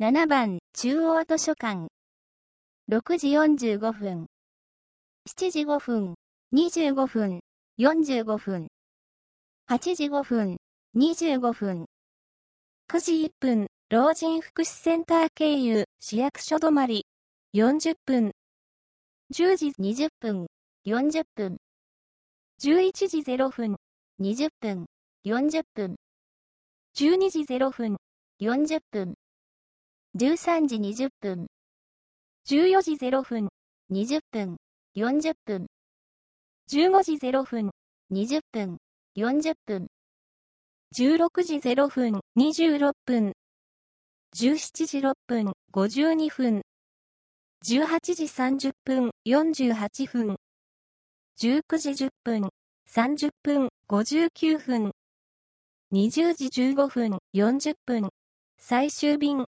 7番中央図書館。6時45分。7時5分、25分、45分。8時5分、25分。 9時1分、老人福祉センター経由、市役所止まり。40分。 10時20分、40分。11時0分、20分、40分。12時0分、40分。13時20分。14時0分、20分、40分。15時0分、20分、40分。 16時0分、26分。17時6分、52分。18時30分、48分。19時10分、30分、59分。20時15分、40分。最終便。